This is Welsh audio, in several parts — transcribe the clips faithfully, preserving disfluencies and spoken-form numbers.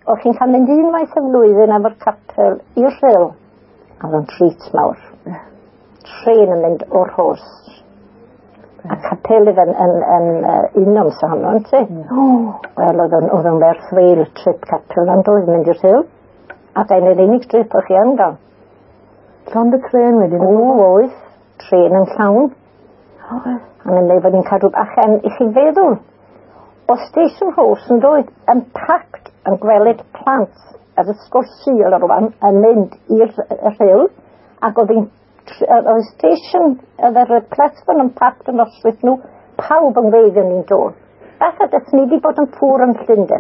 o chi'n cael mynd unwaith y flwyddyn efo'r capel i'r rhyl. A oedd yn treat mawr. Tren yn mynd o'r hos. A capelydd yn, yn, yn, yn un o'n sy'n honno, ti? Wel, oedd yn werth feil y trip capel yn dod mynd i'r rhyl. Ac ein yr unig trip o'ch chi yn gael. Llond y tren wedyn? O, oedd. Tren yn llawn. A yn meddwl bod ni'n cadw achen i chi feddwl. O Station House yn dod yn pact yn gwelyd plant ar ysgol Sul ar rwan yn mynd i'r rhyl. Ac oedd hi'n oedd y station, oedd yr platform yn pact yn oswyth nhw, pawb yn weid yn un dod. Beth ydych ni wedi bod yn ffwr yn Llundain.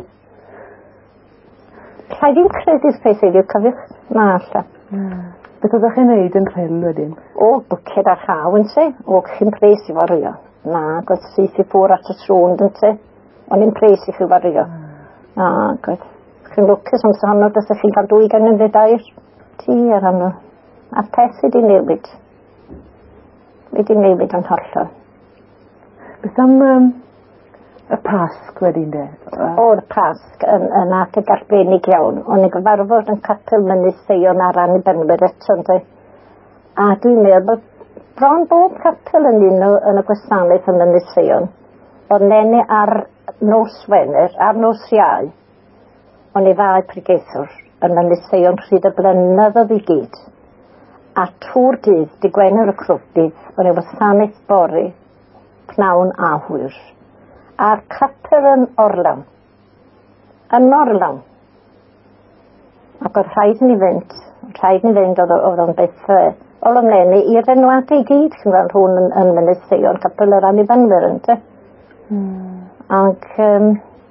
Rhaid i'n credu'r peth eidi'r cyfych na alla. Beth oeddech chi'n neud yn rhyl wedyn? O, bwced ar chaw yn ti. O, chi'n pres i fario. Na, oedd syth i ffwr at y trwnd yn ti. O'n i'n pres i chi fario. Na, oedd. Chi'n lwcus am sy'n honno, dys chi'n cael dwy gan yn ddedair. Ti ar honno. A peth wedi newid. Wedi newid yn hollol. Beth am um, y Pasg wedyn de? O'r Pasg yn, yn adeg arbennig iawn. O'n i gyfarfod yn capel mynydd Seion ar ran i benwyr eto. A dwi'n meddwl bod bron bob capel yn un yn y gwasanaeth yn mynydd Seion. O'n nenu ar nos Wener, ar nos Iau. O'n i ddau pregeithwr yn mynydd Seion rhyd y blynyddoedd i gyd. A trwy'r dydd, di Gwener y Crwdydd, o'n i wasanaeth bori, pnawn a hwyr. A'r capel yn Orlawn. Yn Orlawn. Ac oedd rhaid ni fynd, rhaid ni fynd oedd o'n beth o lomlenni i'r enwadau i gyd, chi'n fel hwn yn, yn mynydd Seion, capel yr Annibenwyr yn te. Mm. Ac um,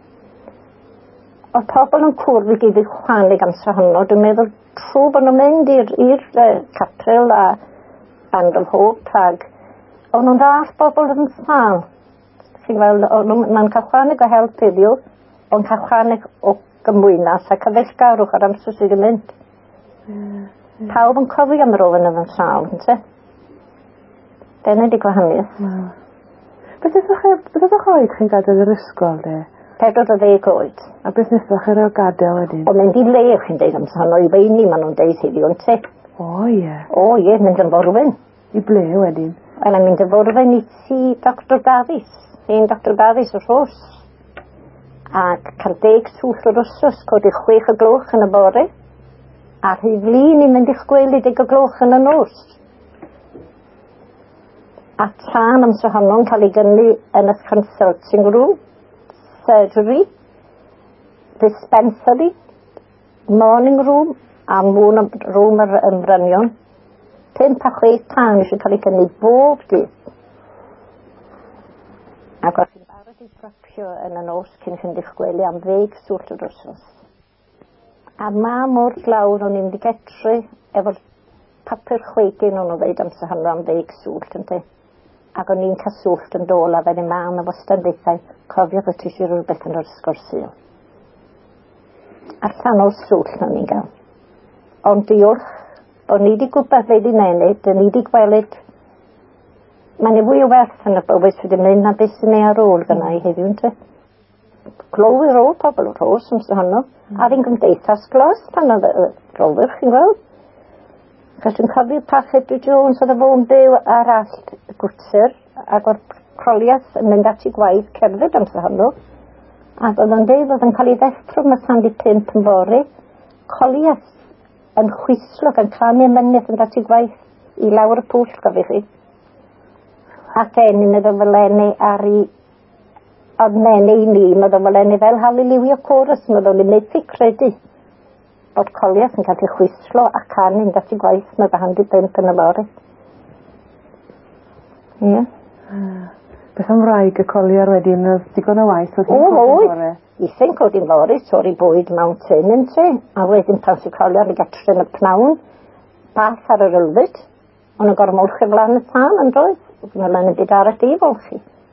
oedd pobl yn cwrdd i gyd i chwanig amser honno, dwi'n meddwl trwy bod nhw'n mynd i'r uh, capel a Bandol Hope ag o'n nhw'n dall bobl yn sal. Chi'n gweld, mae'n cael chwanig o help iddiw, o'n cael chwanig o gymwynas a cyfeillgarwch ar amser sydd yn mynd. Mm. Pawb yn cofio am yr ofyn yn sal, yn te? Dyna di gwahaniaeth. Mm. Beth ydych oed chi'n gadael yr ysgol, de? Pedwar o ddeg oed. A beth nesach ar o gadael wedyn? O mynd i le, chi'n deud am sano i feini, maen nhw'n deud heddiw yn te. O ie. O ie, mynd yn forwyn. I ble wedyn? Wel, yn mynd yn forwyn i ti Doctor Gaddis. Un Doctor Gaddis o Rhos. Ac cael deg swll o'r wsos, codi chwech o gloch yn y bore. A rhy flin i mynd i'ch gwely deg o gloch yn y nos. A tan am sy'n honno'n cael ei gynnu yn y consulting room, surgery, dispensary, morning room, a moon room yr ymfrynion. Pump a chwech tan eisiau cael ei gynnu bob dydd. Ac os chi'n barod i propio yn y nos cyn chi'n eich gwely am ddeg swll o'r wsos. A ma mor glawr o'n i'n di getru efo'r papur chwegin o'n o ddeud am sy'n honno am ddeg swll yn te. Ac o'n i'n cael swllt yn dol a fe'n i mam efo standeithau, cofio bod ti eisiau rhywbeth yn yr ysgol Sul. Allan o'r swllt o'n i'n gael. Ond diolch, o'n i wedi gwybod fe di nenid, o'n i wedi gweld, mae'n ei fwy o werth yn y bywyd sydd wedi mynd na beth sy'n ei ar ôl gyda i heddiw yn te. Clywir o pobl o'r hos yn sy'n honno, a fi'n gymdeithas glos pan oedd y rowr, chi'n gweld? Chos dwi'n cofio Pat Hedry Jones oedd y fo'n byw ar allt y gwter ac oedd croliaeth yn mynd at i gwaith cerdded am sy'n honno. Ac oedd yn dweud oedd yn cael ei ddeffro mae Sandy Pimp yn bori, coliaeth yn chwyslog yn canu mynydd yn at i gwaith i lawr y pwll gofio chi. Ac enyn oedd o feleni ar i oedd nenu i ni, oedd o feleni fel Hallelujah Chorus, oedd o'n i methu credu bod coliaeth yn cael ei chwyslo a canu yn dat i gwaith mae Sandy Pimp yn y bori. Ie. Yeah. Beth am wraig y coliar wedyn, oedd digon o waith? O, oed. I'n codi'n fori, torri bwyd mewn tyn yn ti. A wedyn pan sy'n coliar i gatrin y pnawn, bath ar yr ylfyd. Ond yn gormolchi flan y tân yn roedd. Mae'n yn byd ar y di folchi.